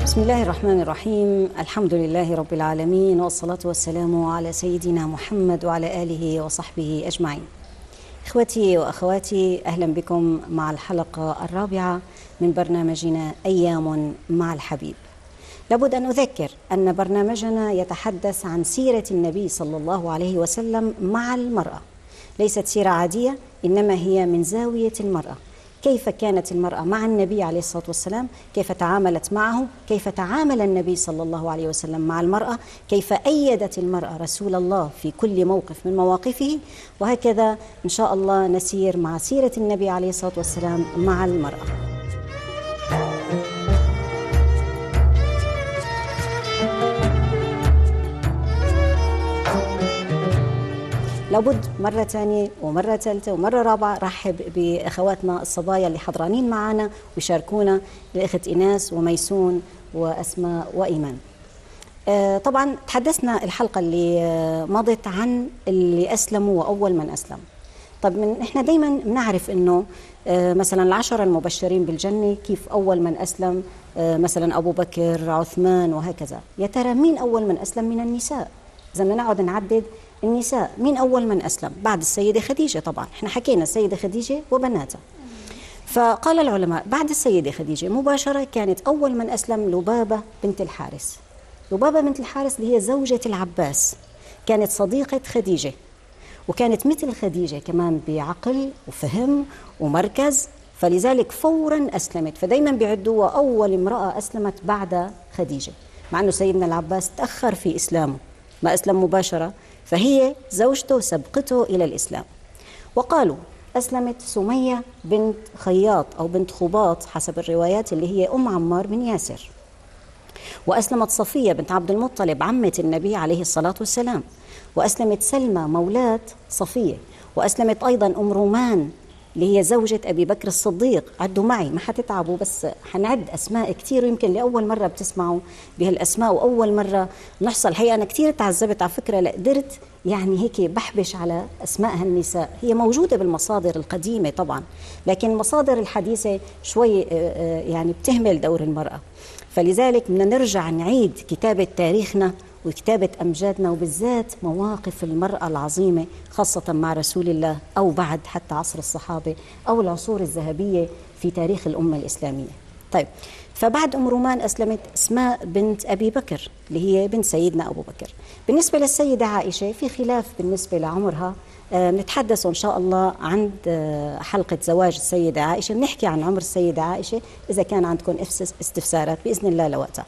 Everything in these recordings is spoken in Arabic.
بسم الله الرحمن الرحيم. الحمد لله رب العالمين، والصلاة والسلام على سيدنا محمد وعلى آله وصحبه أجمعين. إخوتي وأخواتي، أهلا بكم مع الحلقة الرابعة من برنامجنا أيام مع الحبيب. لابد أن أذكر أن برنامجنا يتحدث عن سيرة النبي صلى الله عليه وسلم مع المرأة. ليست سيرة عادية، إنما هي من زاوية المرأة. كيف كانت المرأة مع النبي عليه الصلاة والسلام، كيف تعاملت معه، كيف تعامل النبي صلى الله عليه وسلم مع المرأة، كيف أيدت المرأة رسول الله في كل موقف من مواقفه، وهكذا إن شاء الله نسير مع سيرة النبي عليه الصلاة والسلام مع المرأة. لابد مرة ثانية ومرة ثالثة ومرة رابعة رحب بأخواتنا الصبايا اللي حضرانين معنا ويشاركونا، الأخت إيناس وميسون وأسماء وإيمان. طبعا تحدثنا الحلقة اللي مضت عن اللي أسلموا وأول من أسلم. طب إحنا دايما بنعرف إنه مثلا العشرة المبشرين بالجنة كيف أول من أسلم، مثلا أبو بكر، عثمان، وهكذا. يا ترى مين أول من أسلم من النساء؟ إذا بدنا نقعد نعدد النساء، مين أول من أسلم؟ بعد السيدة خديجة. طبعا احنا حكينا السيدة خديجة وبناتها. فقال العلماء بعد السيدة خديجة مباشرة كانت أول من أسلم لبابة بنت الحارث. لبابة بنت الحارث اللي هي زوجة العباس، كانت صديقة خديجة، وكانت مثل خديجة كمان بعقل وفهم ومركز، فلذلك فورا أسلمت. فدايما بيعدوها أول امرأة أسلمت بعد خديجة، مع أنه سيدنا العباس تأخر في إسلامه، ما أسلم مباشرة، فهي زوجته سبقته إلى الإسلام. وقالوا أسلمت سمية بنت خياط أو بنت خباط حسب الروايات، اللي هي أم عمار بن ياسر. وأسلمت صفية بنت عبد المطلب عمة النبي عليه الصلاة والسلام. وأسلمت سلمى مولاة صفية. وأسلمت أيضا أم رومان اللي هي زوجة أبي بكر الصديق. عدوا معي ما حتتعبوا، بس حنعد أسماء كتير، ويمكن لأول مرة بتسمعوا بهالأسماء وأول مرة نحصل. الحقيقة أنا كتير تعذبت على فكرة، لقدرت يعني هيك بحبش على أسماء هالنساء. هي موجودة بالمصادر القديمة طبعا، لكن المصادر الحديثة شوي يعني بتهمل دور المرأة. فلذلك بدنا نرجع نعيد كتابة تاريخنا وكتابة أمجادنا، وبالذات مواقف المرأة العظيمة خاصة مع رسول الله، أو بعد حتى عصر الصحابة أو العصور الذهبية في تاريخ الأمة الإسلامية. طيب، فبعد أم رومان أسلمت أسماء بنت أبي بكر اللي هي بنت سيدنا أبو بكر. بالنسبة للسيدة عائشة في خلاف بالنسبة لعمرها، نتحدث إن شاء الله عند حلقة زواج السيدة عائشة، نحكي عن عمر السيدة عائشة إذا كان عندكم استفسارات بإذن الله لوقتها.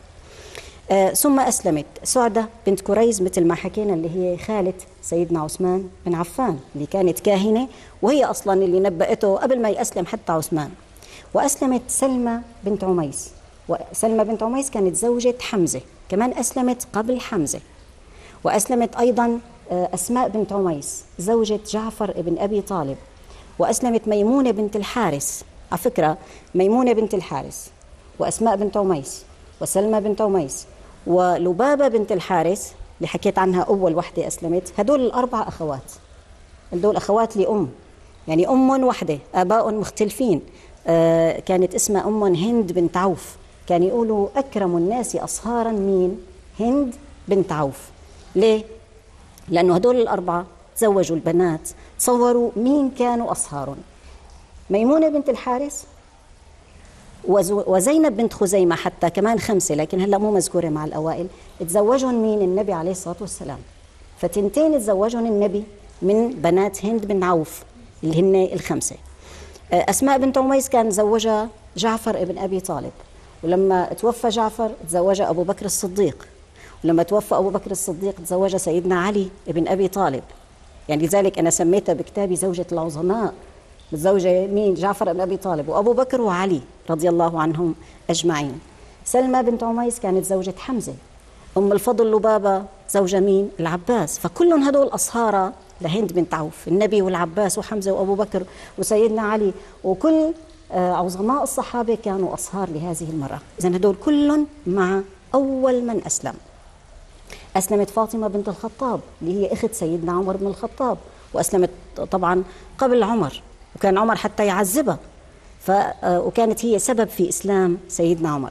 ثم أسلمت سعدة بنت كريز مثل ما حكينا، اللي هي خالة سيدنا عثمان بن عفان اللي كانت كاهنة، وهي أصلا اللي نبأته قبل ما يأسلم حتى عثمان. وأسلمت سلمى بنت عميس. وسلمى بنت عميس كانت زوجة حمزة، كمان أسلمت قبل حمزة. وأسلمت أيضا أسماء بنت عميس زوجة جعفر بن أبي طالب. وأسلمت ميمونة بنت الحارث. على فكرة ميمونة بنت الحارث وأسماء بنت عميس وسلمى بنت عميس ولبابة بنت الحارث اللي حكيت عنها أول وحدة أسلمت، هدول الأربع أخوات. هدول أخوات لأم، يعني أم وحدة آباء مختلفين. كانت اسمها أم هند بنت عوف. كان يقولوا أكرم الناس أصهارا مين؟ هند بنت عوف. ليه؟ لأنه هدول الأربعة تزوجوا البنات، تصوروا مين كانوا أصهارهم. ميمونة بنت الحارث وزينب بنت خزيمة، حتى كمان 5 لكن هلأ مو مذكورة مع الأوائل. تزوجهم مين؟ النبي عليه الصلاة والسلام. فتنتين تزوجهم النبي من بنات هند بن عوف اللي هن 5. أسماء بنت عميس كان زوجها جعفر ابن أبي طالب، ولما توفى جعفر تزوجها أبو بكر الصديق، ولما توفى أبو بكر الصديق تزوجها سيدنا علي ابن أبي طالب. يعني لذلك أنا سميتها بكتابي زوجة العظماء، متزوجة مين؟ جعفر بن أبي طالب وأبو بكر وعلي رضي الله عنهم أجمعين. سلمى بنت عميس كانت زوجة حمزة. أم الفضل لبابة زوجة مين؟ العباس. فكلهم هدول أصهارا لهند بنت عوف، النبي والعباس وحمزة وأبو بكر وسيدنا علي، وكل عظماء الصحابة كانوا أصهار لهذه المرأة. إذن هدول كلهم مع أول من أسلم. أسلمت فاطمة بنت الخطاب اللي هي أخت سيدنا عمر بن الخطاب، وأسلمت طبعا قبل عمر، وكان عمر حتى يعذبها، وكانت هي سبب في إسلام سيدنا عمر.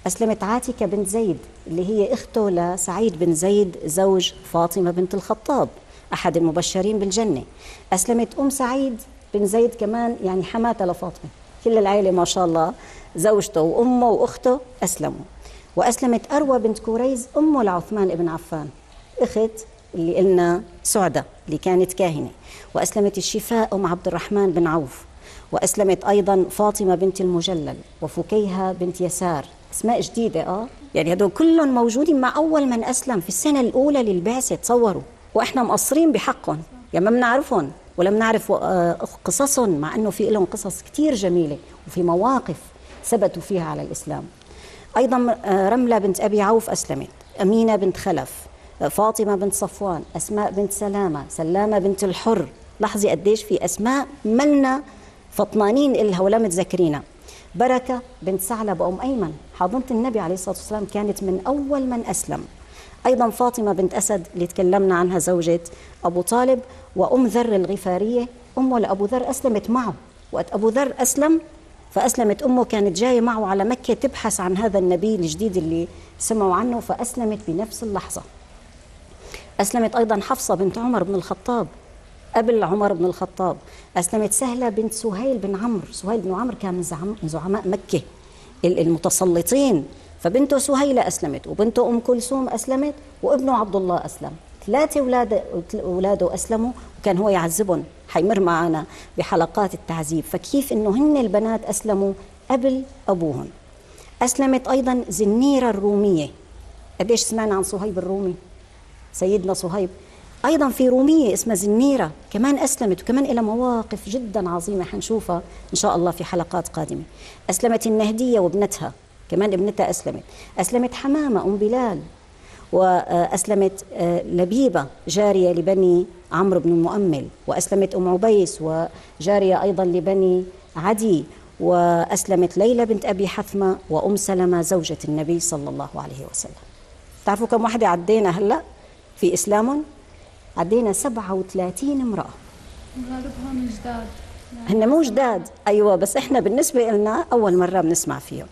أسلمت عاتكة بنت زيد اللي هي أخته لسعيد بن زيد زوج فاطمة بنت الخطاب أحد المبشرين بالجنة. أسلمت أم سعيد بن زيد كمان يعني حماتة لفاطمة، كل العائلة ما شاء الله زوجته وأمه وأخته أسلموا. وأسلمت أروى بنت كوريز أمه لعثمان بن عفان أخت اللي قلنا سعدة اللي كانت كاهنة. وأسلمت الشفاء أم عبد الرحمن بن عوف. وأسلمت أيضا فاطمة بنت المجلل وفكيهة بنت يسار، اسماء جديدة يعني هدول كلهم موجودين مع أول من أسلم في السنة الأولى للبعثة. تصوروا، وإحنا مقصرين بحقهم يعني ما بنعرفهم ولا بنعرف قصصهم، مع أنه في لهم قصص كتير جميلة وفي مواقف ثبتوا فيها على الإسلام. أيضا رملة بنت أبي عوف أسلمت، أمينة بنت خلف، فاطمة بنت صفوان، أسماء بنت سلامة، سلامة بنت الحر. لاحظي قديش في أسماء ملنا فطنانين إلها ولا متذكرينها. بركة بنت ثعلب أم أيمن حاضنة النبي عليه الصلاة والسلام كانت من أول من أسلم. أيضا فاطمة بنت أسد اللي تكلمنا عنها زوجة أبو طالب. وأم ذر الغفارية أمه لأبو ذر أسلمت معه، وقت أبو ذر أسلم فأسلمت أمه، كانت جاية معه على مكة تبحث عن هذا النبي الجديد اللي سمعوا عنه، فأسلمت بنفس اللحظة. أسلمت أيضا حفصة بنت عمر بن الخطاب قبل عمر بن الخطاب. أسلمت سهلة بنت سهيل بن عمرو، سهيل بن عمرو كان من زعماء مكة المتسلطين، فبنته سهيلة أسلمت، وبنته أم كلثوم أسلمت، وابنه عبد الله أسلم. 3 أولاده أسلموا، وكان هو يعذبهم، حيمر معنا بحلقات التعذيب. فكيف إنه هن البنات أسلموا قبل أبوهم. أسلمت أيضا زنيرة الرومية. قديش سمعنا عن صهيب الرومي، سيدنا صهيب. أيضا في رومية اسمها زنيرة كمان أسلمت، وكمان لها مواقف جدا عظيمة حنشوفها إن شاء الله في حلقات قادمة. أسلمت النهدية وابنتها، كمان ابنتها أسلمت. أسلمت حمامة أم بلال. وأسلمت لبيبة جارية لبني عمرو بن المؤمل. وأسلمت أم عبيس وجارية أيضا لبني عدي. وأسلمت ليلى بنت أبي حثمة وأم سلمة زوجة النبي صلى الله عليه وسلم. تعرفوا كم واحدة عدينا هلأ في إسلامهم؟ عدينا 37 امرأة. غالبهم جداد هن مو جداد، أيوة، بس إحنا بالنسبة لنا أول مرة بنسمع فيهم.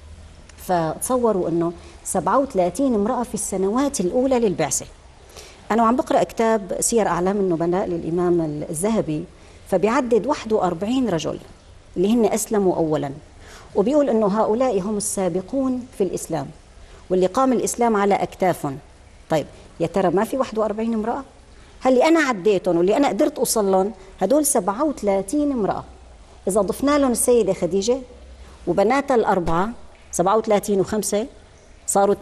فتصوروا أنه 37 امرأة في السنوات الأولى للبعثة. أنا عم بقرأ كتاب سير أعلام النبلاء للإمام الذهبي، فبيعدد 41 رجل اللي هن أسلموا أولا، وبيقول أنه هؤلاء هم السابقون في الإسلام واللي قام الإسلام على أكتافهم. طيب يا ترى ما في 41 امرأة؟ هل اللي أنا عديتهم واللي أنا قدرت أوصل لهم هدول 37 امرأة. إذا ضفنا لهم السيدة خديجة وبناتها الأربعة 37 و5 صاروا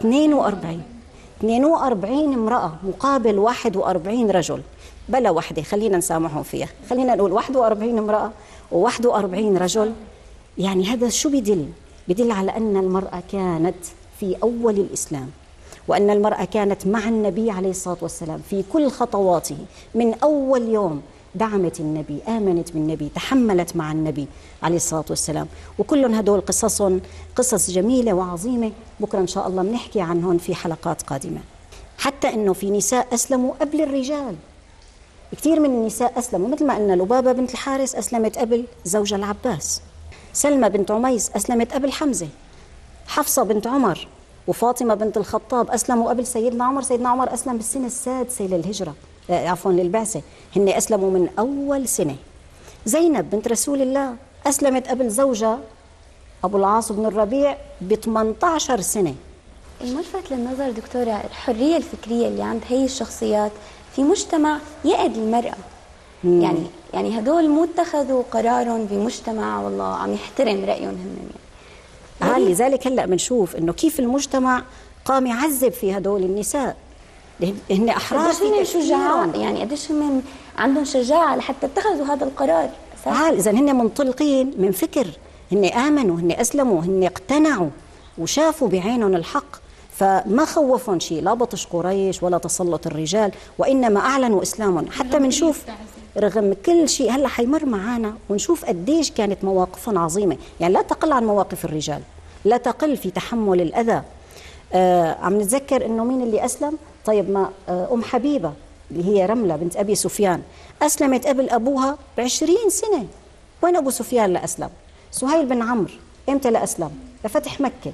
42 امرأة مقابل 41 رجل. بلا وحدة خلينا نسامحهم فيها، خلينا نقول 41 امرأة و41 رجل. يعني هذا شو بدل على أن المرأة كانت في أول الإسلام، وأن المرأة كانت مع النبي عليه الصلاة والسلام في كل خطواته من أول يوم. دعمت النبي، آمنت بالنبي، تحملت مع النبي عليه الصلاة والسلام. وكلهم هدول قصص جميلة وعظيمة، بكرة إن شاء الله بنحكي عنهم في حلقات قادمة. حتى إنه في نساء أسلموا قبل الرجال، كثير من النساء أسلموا، مثل ما قلنا لبابة بنت الحارث أسلمت قبل زوجها العباس، سلمى بنت عميس أسلمت قبل حمزة، حفصة بنت عمر وفاطمة بنت الخطاب أسلموا قبل سيدنا عمر. سيدنا عمر أسلم بالسنة السادسة للهجرة، عفوا للبعثة، هن أسلموا من أول سنة. زينب بنت رسول الله أسلمت قبل زوجها أبو العاص بن الربيع ب 18 سنة. الملفت للنظر دكتورة الحرية الفكرية اللي عند هي الشخصيات في مجتمع يأد المرأة. يعني هدول مو اتخذوا قرارهم بمجتمع والله عم يحترم رأيهم هم. لذلك هلأ بنشوف إنه كيف المجتمع قام يعذب في هدول النساء، هن أحرار في شجاعة، يعني قديش هم عندهم شجاعة لحتى اتخذوا هذا القرار. إذا هن منطلقين من فكر، هن آمنوا، هن أسلموا، هن اقتنعوا وشافوا بعينهم الحق، فما خوفهم شيء، لا بطش قريش ولا تسلط الرجال، وإنما أعلنوا إسلامهم. حتى بنشوف رغم كل شيء هلا حيمر معانا ونشوف قديش كانت مواقفهم عظيمة، يعني لا تقل عن مواقف الرجال، لا تقل في تحمل الأذى. عم نتذكر إنه مين اللي أسلم؟ طيب ما أم حبيبة اللي هي رملة بنت أبي سفيان أسلمت قبل أبوها ب20 سنة. وين أبو سفيان لأسلم؟ سهيل بن عمرو إمتى لأسلم؟ لفتح مكة.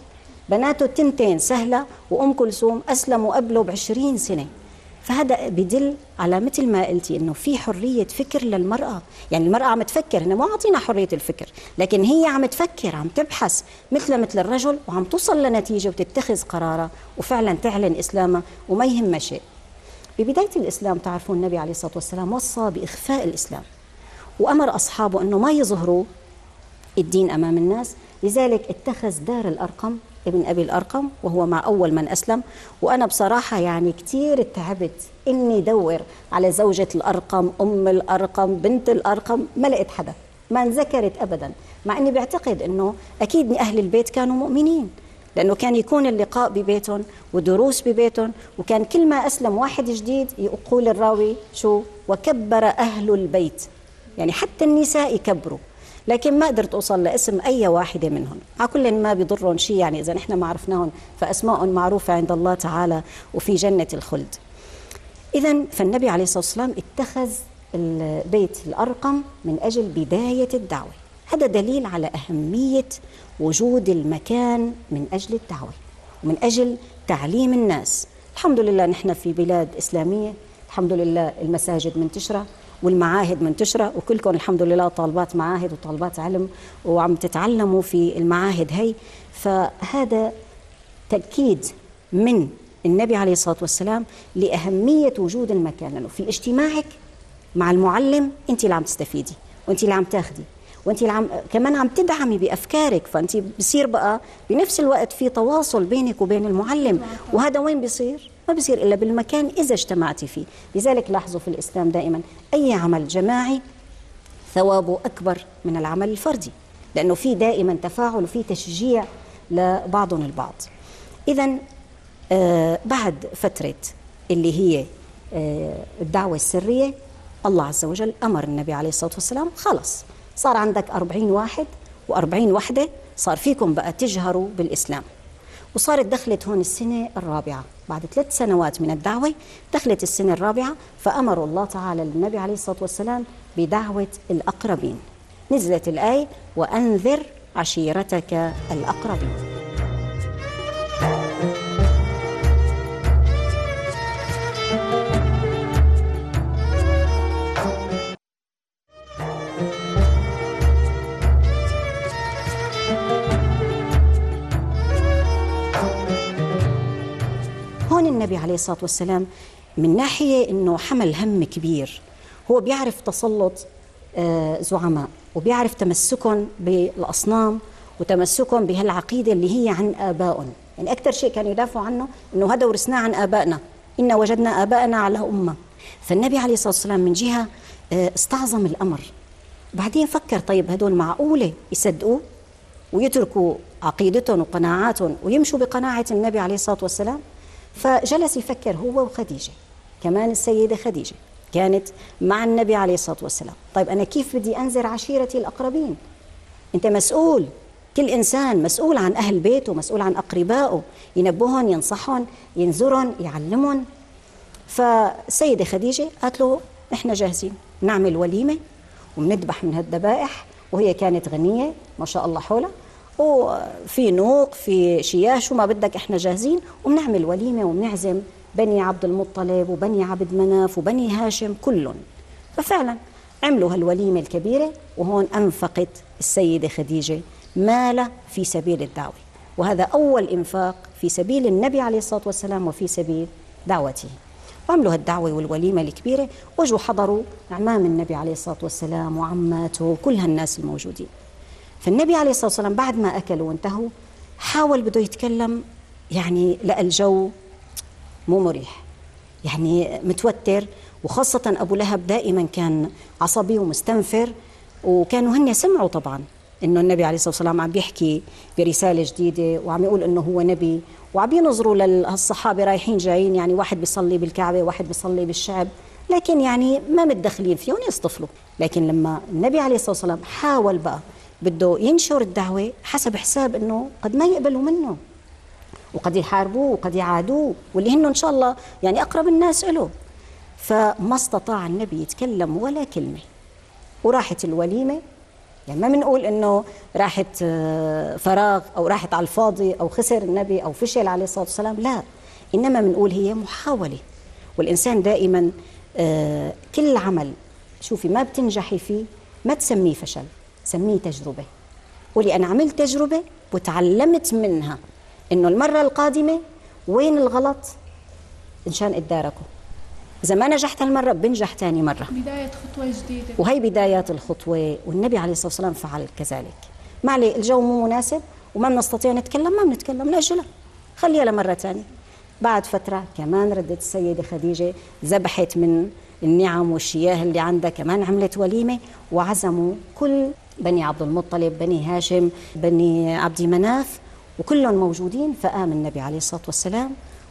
بناته التنتين سهلة وأم كلثوم أسلموا قبله ب20 سنة. فهذا بدل على مثل ما قلتي انه في حريه فكر للمراه، يعني المراه عم تفكر، هن مو عاطينا حريه الفكر، لكن هي عم تفكر، عم تبحث مثل الرجل، وعم توصل لنتيجه وتتخذ قرارها وفعلا تعلن اسلامها وما يهمها شيء. ببدايه الاسلام تعرفون النبي عليه الصلاه والسلام وصى باخفاء الاسلام، وامر اصحابه انه ما يظهروا الدين امام الناس، لذلك اتخذ دار الارقم ابن أبي الأرقم وهو مع أول من أسلم. وأنا بصراحة يعني كتير تعبت إني دور على زوجة الأرقم، أم الأرقم، بنت الأرقم، ما لقيت حدا، ما انذكرت أبدا، مع إني بعتقد إنه أكيد أهل البيت كانوا مؤمنين، لأنه كان يكون اللقاء ببيتهم ودروس ببيتهم، وكان كل ما أسلم واحد جديد يقول الراوي شو وكبر أهل البيت، يعني حتى النساء يكبروا، لكن ما قدرت أوصل لاسم أي واحدة منهم. على كل ما بيضرهم شيء، يعني إذا نحن ما عرفناهم فأسماء معروفة عند الله تعالى وفي جنة الخلد. إذا فالنبي عليه الصلاة والسلام اتخذ البيت الأرقم من أجل بداية الدعوة. هذا دليل على أهمية وجود المكان من أجل الدعوة ومن أجل تعليم الناس. الحمد لله نحن في بلاد إسلامية، الحمد لله المساجد منتشرة والمعاهد منتشرة، وكلكم الحمد لله طالبات معاهد وطالبات علم وعم تتعلموا في المعاهد هي. فهذا تأكيد من النبي عليه الصلاة والسلام لأهمية وجود المكان، لأنه في اجتماعك مع المعلم أنت اللي عم تستفيدي، وأنت اللي عم تاخدي، وأنت اللي كمان عم تدعمي بأفكارك، فأنت بصير بقى بنفس الوقت في تواصل بينك وبين المعلم. وهذا وين بيصير؟ ما بيصير إلا بالمكان إذا اجتمعتي فيه. لذلك لاحظوا في الإسلام دائما أي عمل جماعي ثوابه أكبر من العمل الفردي، لأنه في دائما تفاعل وفي تشجيع لبعضهم البعض. إذا بعد فترة اللي هي الدعوة السرية، الله عز وجل أمر النبي عليه الصلاة والسلام خلص صار عندك 40 واحد و40 وحدة، صار فيكم بقى تجهروا بالإسلام. وصارت دخلت هون السنة الرابعة، بعد 3 سنوات من الدعوة دخلت السنة الرابعة، فأمر الله تعالى للنبي عليه الصلاة والسلام بدعوة الأقربين. نزلت الآية وأنذر عشيرتك الأقربين. هون النبي عليه الصلاة والسلام من ناحية أنه حمل هم كبير، هو بيعرف تسلط زعماء، وبيعرف تمسكهم بالأصنام وتمسكهم بهالعقيدة اللي هي عن آبائهم. يعني أكثر شيء كانوا يدافعوا عنه أنه هذا ورثناه عن آبائنا، إن وجدنا آبائنا على أمة. فالنبي عليه الصلاة والسلام من جهة استعظم الأمر، بعدين فكر طيب هدول معقولة يصدقوا ويتركوا عقيدتهم وقناعاتهم ويمشوا بقناعة النبي عليه الصلاة والسلام؟ فجلس يفكر هو وخديجة، كمان السيدة خديجة كانت مع النبي عليه الصلاة والسلام. طيب أنا كيف بدي أنذر عشيرتي الأقربين؟ أنت مسؤول، كل إنسان مسؤول عن أهل بيته، مسؤول عن أقربائه، ينبههم، ينصحهم، ينذرهم، يعلمهم. فالسيدة خديجة قالت له إحنا جاهزين نعمل وليمة ومنذبح من هالذبائح، وهي كانت غنية ما شاء الله حولها، وفي نوق في شياش وما بدك، احنا جاهزين وبنعمل وليمه وبنعزم بني عبد المطلب وبني عبد مناف وبني هاشم كلهم. ففعلا عملوا هالوليمه الكبيره، وهون انفقت السيده خديجه مال في سبيل الدعوه، وهذا اول انفاق في سبيل النبي عليه الصلاه والسلام وفي سبيل دعوته. وعملوا هالدعوه والوليمه الكبيره، واجوا حضروا اعمام النبي عليه الصلاه والسلام وعماته وكل هالناس الموجودين. فالنبي عليه الصلاة والسلام بعد ما أكلوا وانتهوا حاول بده يتكلم، يعني لقى الجو مو مريح، يعني متوتر، وخاصة أبو لهب دائما كان عصبي ومستنفر، وكانوا هن سمعوا طبعا إنه النبي عليه الصلاة والسلام عم بيحكي برسالة جديدة وعم يقول إنه هو نبي، وعم ينظروا للصحابة رايحين جايين، يعني واحد بيصلي بالكعبة واحد بيصلي بالشعب، لكن يعني ما متدخلين فيهم يصطفلوا. لكن لما النبي عليه الصلاة والسلام حاول بقى بده ينشر الدعوة، حسب حساب انه قد ما يقبلوا منه وقد يحاربوه وقد يعادوه، واللي هن ان شاء الله يعني اقرب الناس له. فما استطاع النبي يتكلم ولا كلمة، وراحت الوليمة يعني ما بنقول إنه راحت فراغ أو راحت على الفاضي أو خسر النبي أو فشل عليه الصلاة والسلام، لا، إنما بنقول هي محاولة. والإنسان دائما كل عمل شوفي ما بتنجحي فيه ما تسميه فشل، سميه تجربة. قولي أنا عملت تجربة وتعلمت منها إنه المرة القادمة وين الغلط إنشان اتداركه. إذا ما نجحت هالمرة بنجح تاني مرة، بداية خطوة جديدة، وهي بدايات الخطوة. والنبي عليه الصلاة والسلام فعل كذلك. معلي الجو مو مناسب وما بنستطيع نتكلم، ما بنتكلم، نأجلها خليها لمرة تانية. بعد فترة كمان ردت السيدة خديجة، ذبحت من النعم والشياه اللي عندها، كمان عملت وليمة وعزموا كل بني عبد المطلب، بني هاشم، بني عبد مناف، وكلهم موجودين. فقام النبي عليه الصلاة والسلام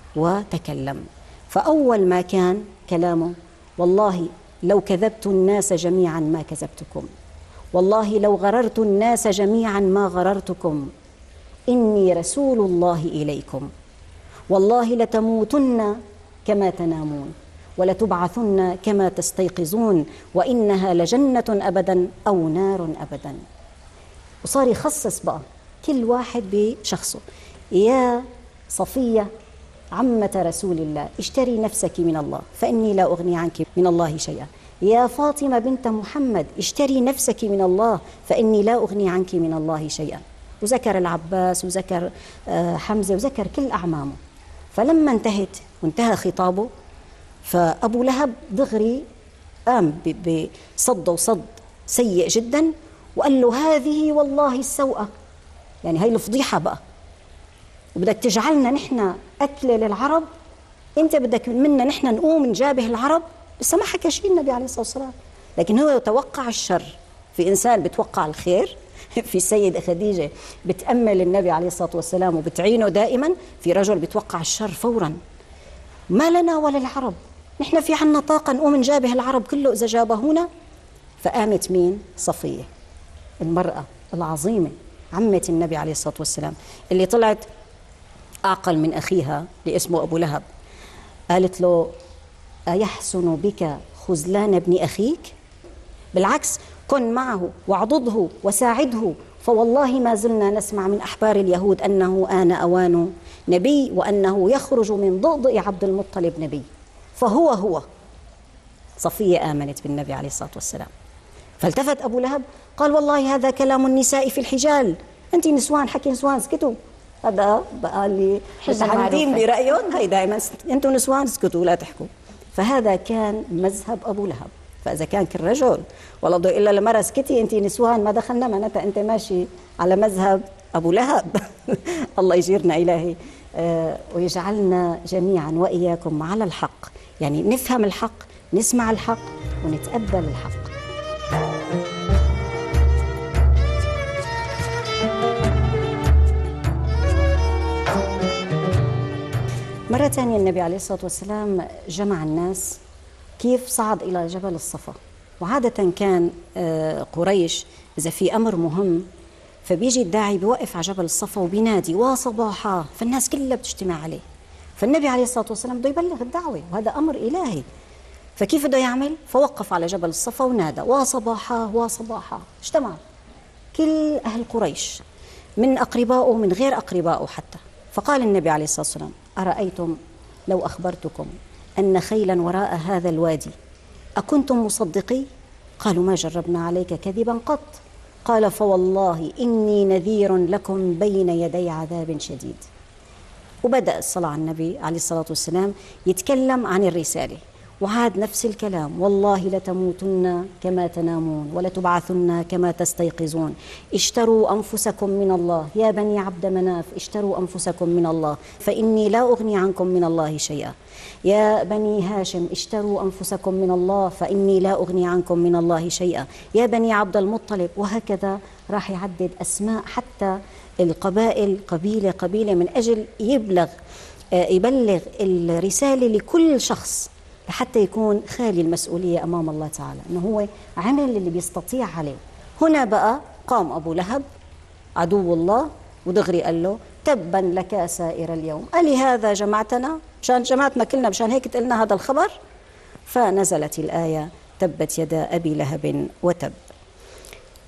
وتكلم. فأول ما كان كلامه: والله لو كذبت الناس جميعا ما كذبتكم، والله لو غررت الناس جميعا ما غررتكم، إني رسول الله إليكم، والله لتموتن كما تنامون ولتبعثن كما تستيقظون، وإنها لجنة أبدا أو نار أبدا. وصار يخصص بقى كل واحد بشخصه. يا صفية عمة رسول الله اشتري نفسك من الله فإني لا أغني عنك من الله شيئا. يا فاطمة بنت محمد اشتري نفسك من الله فإني لا أغني عنك من الله شيئا. وذكر العباس وذكر حمزة وذكر كل أعمامه. فلما انتهت وانتهى خطابه، فأبو لهب دغري قام بصد وصد سيء جدا وقال له: هذه والله السوءة، يعني هاي الفضيحة بقى، وبدك تجعلنا نحن أكلة للعرب، أنت بدك منا نحن نقوم نجابه العرب. لسه ما حكى شيء النبي عليه الصلاة والسلام، لكن هو يتوقع الشر. في إنسان بتوقع الخير، في السيدة خديجة بتأمل النبي عليه الصلاة والسلام وبتعينه دائما، في رجل بتوقع الشر فورا. ما لنا ولا العرب، نحن في عنا طاقة نقوم نجابه العرب كله إذا جابهونا. فقامت مين؟ صفية، المرأة العظيمة عمة النبي عليه الصلاة والسلام، اللي طلعت أعقل من أخيها اللي اسمه أبو لهب. قالت له: أيحسن بك خذلان ابن أخيك؟ بالعكس، كن معه واعضده وساعده، فوالله ما زلنا نسمع من أحبار اليهود أنه آن أوان نبي، وأنه يخرج من ضئضئ عبد المطلب نبي. فهو صفية آمنت بالنبي عليه الصلاة والسلام. فالتفت أبو لهب قال: والله هذا كلام النساء في الحجال، أنت نسوان، حكي نسوان، اسكتوا. هذا بقى اللي متحدين برأيهم، هي دائما أنتم نسوان اسكتوا لا تحكوا. فهذا كان مذهب أبو لهب. فإذا كان كل رجل والله ضوء إلا لمرة اسكتي أنت نسوان ما دخلنا، معناتها أنت ماشي على مذهب أبو لهب. الله يجيرنا إلهي ويجعلنا جميعا وإياكم على الحق، يعني نفهم الحق، نسمع الحق، ونتقبل الحق. مرة ثانية النبي عليه الصلاة والسلام جمع الناس. كيف؟ صعد إلى جبل الصفا. وعادة كان قريش إذا في أمر مهم فبيجي الداعي بيوقف على جبل الصفا وبينادي: وصباحا، فالناس كلها بتجتمع عليه. فالنبي عليه الصلاة والسلام بده يبلغ الدعوة وهذا أمر إلهي. فكيف بده يعمل؟ فوقف على جبل الصفا ونادى: وصباحا وصباحا. اجتمع كل أهل قريش من أقربائه من غير أقربائه حتى. فقال النبي عليه الصلاة والسلام: أرأيتم لو أخبرتكم أن خيلا وراء هذا الوادي أكنتم مصدقي؟ قالوا: ما جربنا عليك كذبا قط. قال: فوالله إني نذير لكم بين يدي عذاب شديد. وبدأ الصلاة على النبي عليه الصلاة والسلام يتكلم عن الرسالة، وعاد نفس الكلام: والله لتموتن كما تنامون ولتبعثن كما تستيقظون، اشتروا أنفسكم من الله يا بني عبد مناف، اشتروا أنفسكم من الله فإني لا أغني عنكم من الله شيئا، يا بني هاشم اشتروا أنفسكم من الله فإني لا أغني عنكم من الله شيئا، يا بني عبد المطلب. وهكذا راح يعدد أسماء حتى القبائل، قبيلة قبيلة، من أجل يبلغ الرسالة لكل شخص حتى يكون خالي المسؤولية أمام الله تعالى، أنه هو عمل اللي بيستطيع عليه. هنا بقى قام أبو لهب عدو الله ودغري قال له: تبا لك سائر اليوم، ألي هذا جمعتنا؟ مشان جمعتنا كلنا، مشان هيك تقلنا هذا الخبر؟ فنزلت الآية: تبت يدا أبي لهب وتب.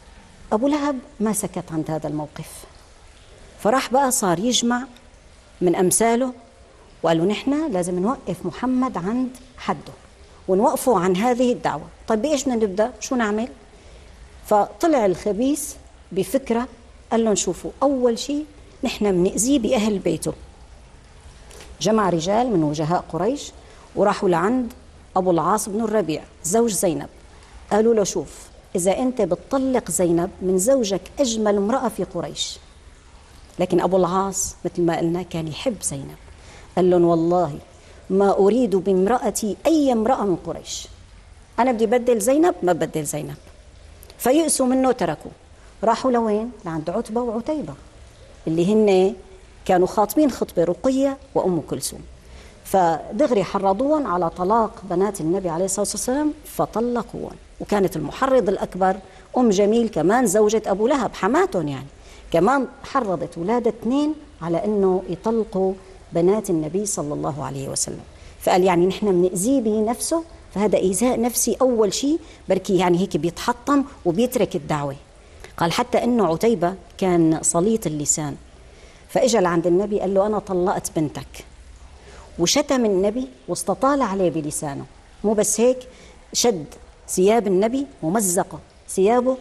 أبو لهب ما سكت عند هذا الموقف، فراح بقى صار يجمع من أمثاله وقالوا نحن لازم نوقف محمد عند حده ونوقفه عن هذه الدعوة. طيب بإيش بدنا نبدأ؟ شو نعمل؟ فطلع الخبيث بفكرة، قال لهم شوفوا، أول شيء نحن بنأذيه بأهل بيته. جمع رجال من وجهاء قريش وراحوا لعند أبو العاص بن الربيع زوج زينب، قالوا له شوف، إذا أنت بتطلق زينب من زوجك أجمل امرأة في قريش. لكن أبو العاص مثل ما قلنا كان يحب زينب، قال لهم والله ما أريد بامرأتي أي امرأة من قريش، أنا بدي بدل زينب، ما بدل زينب. فيأسوا منه تركوا، راحوا لوين؟ لعند عتبة وعتيبة اللي هن كانوا خاطبين خطبة رقية وأم كلثوم، فدغري حرضوهم على طلاق بنات النبي عليه الصلاة والسلام فطلقوهم. وكانت المحرض الأكبر أم جميل كمان زوجة أبو لهب حماتهم، يعني كمان حرضت ولادة 2 على أنه يطلقوا بنات النبي صلى الله عليه وسلم. فقال يعني نحن بنأذيه بنفسه، فهذا إيذاء نفسي أول شيء، بركي يعني هيك بيتحطم وبيترك الدعوة. قال حتى أنه عتيبة كان صليط اللسان، فإجا لعند النبي قال له أنا طلقت بنتك، وشتم النبي واستطال عليه بلسانه. مو بس هيك، شد ثياب النبي ومزق ثيابه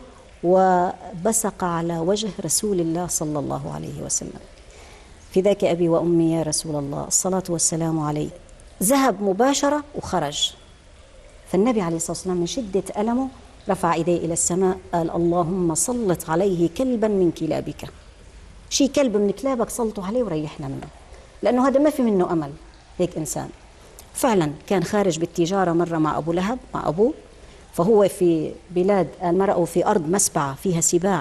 وبصق على وجه رسول الله صلى الله عليه وسلم. فداك أبي وأمي يا رسول الله، الصلاة والسلام عليك. ذهب مباشرة وخرج. فالنبي عليه الصلاة والسلام من شدة ألمه رفع إيديه إلى السماء، قال اللهم سلط عليه كلبا من كلابك، شي كلب من كلابك سلطوا عليه وريحنا منه، لأنه هذا ما في منه أمل هيك إنسان. فعلا كان خارج بالتجارة مرة مع أبو لهب مع أبوه، فهو في بلاد المرأة في أرض مسبعة فيها سباع،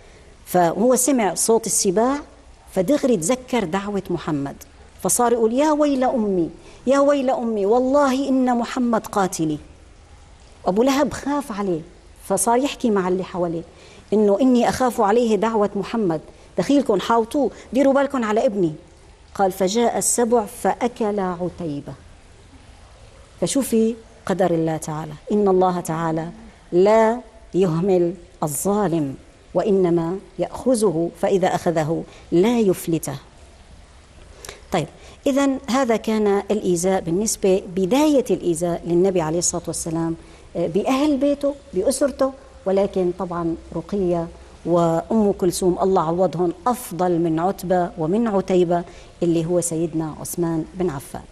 فهو سمع صوت السباع فدغري تذكر دعوة محمد، فصار يقول يا ويل أمي يا ويل أمي والله إن محمد قاتلي. أبو لهب خاف عليه، فصار يحكي مع اللي حواليه إنه إني أخاف عليه دعوة محمد، دخيلكم حاوطوه، ديروا بالكم على ابني. قال فجاء السبع فأكل عتيبة. فشوفي قدر الله تعالى، إن الله تعالى لا يهمل الظالم وإنما يأخذه، فإذا أخذه لا يفلته. طيب إذن هذا كان الإيذاء بالنسبة بداية الإيذاء للنبي عليه الصلاة والسلام بأهل بيته بأسرته، ولكن طبعا رقية وأم كلثوم الله عوضهم أفضل من عتبة ومن عتيبة اللي هو سيدنا عثمان بن عفان.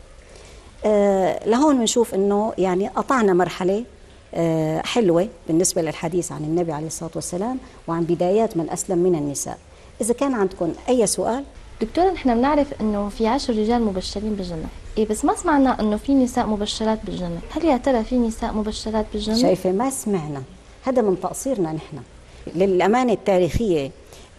لهون بنشوف أنه يعني قطعنا مرحلة حلوة بالنسبة للحديث عن النبي عليه الصلاة والسلام وعن بدايات من أسلم من النساء. إذا كان عندكم أي سؤال. دكتورة نحن بنعرف أنه في 10 رجال مبشرين بالجنة، بس ما سمعنا أنه في نساء مبشرات بالجنة، هل يا ترى في نساء مبشرات بالجنة؟ شايفة ما سمعنا، هذا من تقصيرنا نحن. للأمانة التاريخية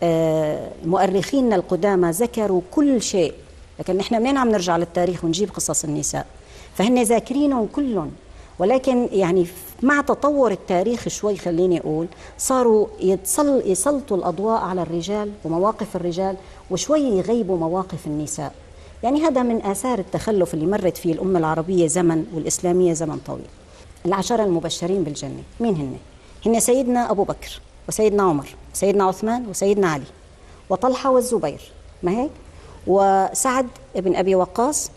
مؤرخينا القدامى ذكروا كل شيء، لكن نحن منين عم نرجع للتاريخ ونجيب قصص النساء؟ فهن ذاكرينهم كلهم، ولكن يعني مع تطور التاريخ شوي خليني أقول صاروا يسلطوا الأضواء على الرجال ومواقف الرجال وشوي يغيبوا مواقف النساء. يعني هذا من آثار التخلف اللي مرت فيه الأمة العربية زمن والإسلامية زمن طويل. 10 المبشرين بالجنة مين هن سيدنا أبو بكر وسيدنا عمر وسيدنا عثمان وسيدنا علي وطلحة والزبير، ما هيك؟ وسعد بن أبي وقاص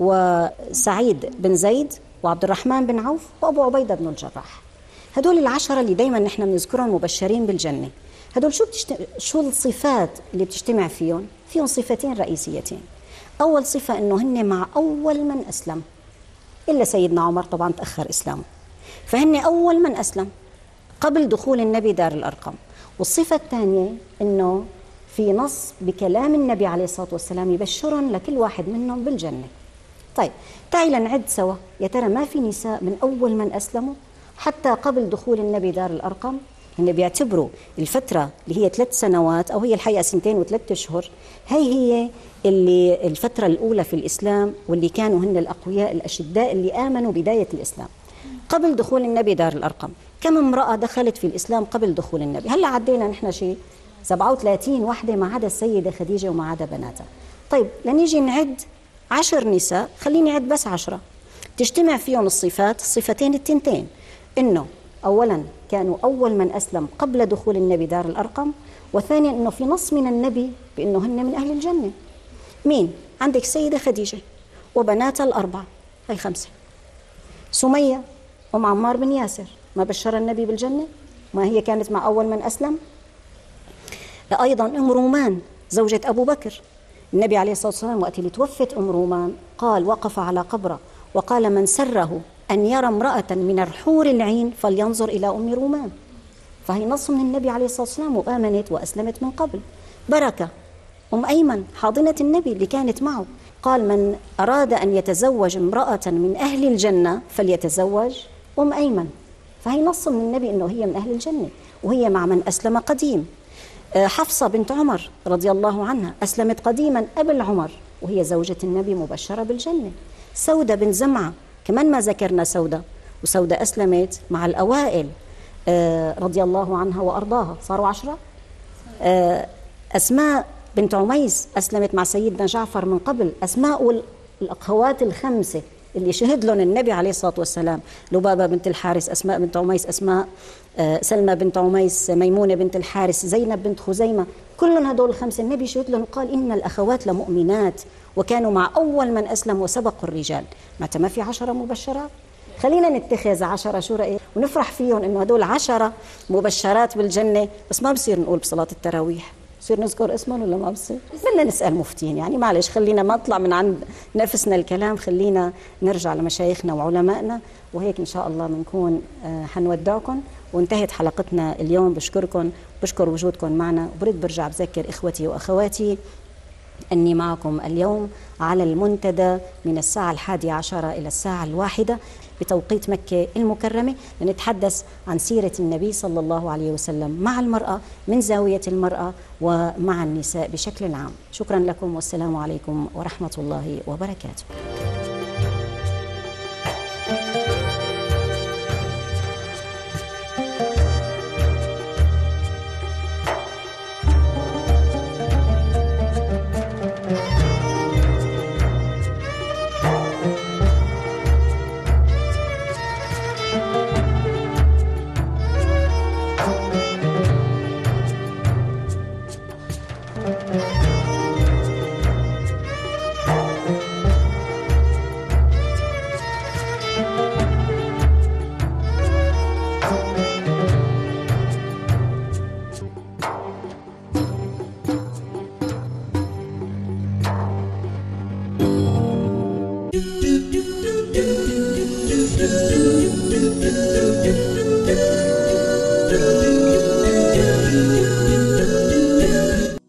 وسعيد بن زيد وعبد الرحمن بن عوف وأبو عبيدة بن الجراح. هدول 10 اللي دايما نحن بنذكرهم مبشرين بالجنة. هدول شو الصفات اللي بتجتمع فيهم؟ فيهم صفتين رئيسيتين. أول صفة إنه هن مع أول من أسلم، إلا سيدنا عمر طبعا تأخر إسلامه، فهن أول من أسلم قبل دخول النبي دار الأرقم. والصفة الثانية إنه في نص بكلام النبي عليه الصلاة والسلام يبشرهم لكل واحد منهم بالجنة. طيب تعالوا نعد سوا، يا ترى ما في نساء من أول من أسلموا حتى قبل دخول النبي دار الأرقم؟ هن بيعتبروا الفترة اللي هي 3 سنوات أو هي الحقيقة 2 و3 أشهر هي اللي الفترة الأولى في الإسلام، واللي كانوا هن الأقوياء الأشداء اللي آمنوا بداية الإسلام قبل دخول النبي دار الأرقم. كم امرأة دخلت في الإسلام قبل دخول النبي؟ هلا عدينا نحن شيء 37 وحدة ما عدا السيدة خديجة وما عدا بناتها. طيب لنيجي نعد 10 نساء، خليني أعد بس 10 تجتمع فيهم الصفات، الصفتين التنتين، إنه أولا كانوا أول من أسلم قبل دخول النبي دار الأرقم، وثانيا أنه في نص من النبي بأنه هن من أهل الجنة. مين؟ عندك سيدة خديجة وبناتها الأربعة، هي 5. سمية أم عمار بن ياسر، ما بشر النبي بالجنة؟ ما هي كانت مع أول من أسلم؟ أيضا أم رومان زوجة أبو بكر، النبي عليه الصلاة والسلام وقت اللي توفت أم رومان قال، وقف على قبره وقال: من سره أن يرى امرأة من الحور العين فلينظر إلى أم رومان. فهي نص من النبي عليه الصلاة والسلام وآمنت وأسلمت من قبل. بركة أم أيمن حاضنة النبي اللي كانت معه، قال: من أراد أن يتزوج امرأة من أهل الجنة فليتزوج أم أيمن. فهي نص من النبي أنه هي من أهل الجنة، وهي مع من أسلم قديم. حفصة بنت عمر رضي الله عنها أسلمت قديما قبل عمر، وهي زوجة النبي مبشرة بالجنة. سودة بن زمعة كمان ما ذكرنا سودة، وسودة أسلمت مع الأوائل رضي الله عنها وأرضاها، صاروا 10. أسماء بنت عميس أسلمت مع سيدنا جعفر من قبل. أسماء الأخوات ال5 اللي شهد لهم النبي عليه الصلاة والسلام: لبابة بنت الحارث، أسماء بنت عميس، أسماء سلمى بنت عميس، ميمونة بنت الحارث، زينب بنت خزيمة، كلهم هدول 5 النبي شهد لهم قال: إن الأخوات لمؤمنات وكانوا مع أول من أسلم وسبقوا الرجال. متى ما في 10 مبشرات؟ خلينا نتخذ 10 شو رأيك ونفرح فيهم إنه هدول 10 مبشرات بالجنة، بس ما بصير نقول بصلاة التراويح، بصير نذكر اسمهم ولا ما بصير؟ بدنا نسأل مفتين يعني، معلش خلينا ما نطلع من عند نفسنا الكلام، خلينا نرجع لمشايخنا وعلمائنا. وهيك إن شاء الله بنكون حنودعكم وانتهت حلقتنا اليوم. بشكركم، بشكر وجودكم معنا، وبرد برجع بذكر إخوتي وأخواتي أني معكم اليوم على المنتدى من الساعة 11 إلى الساعة 1 بتوقيت مكة المكرمة، لنتحدث عن سيرة النبي صلى الله عليه وسلم مع المرأة من زاوية المرأة ومع النساء بشكل عام. شكرا لكم والسلام عليكم ورحمة الله وبركاته.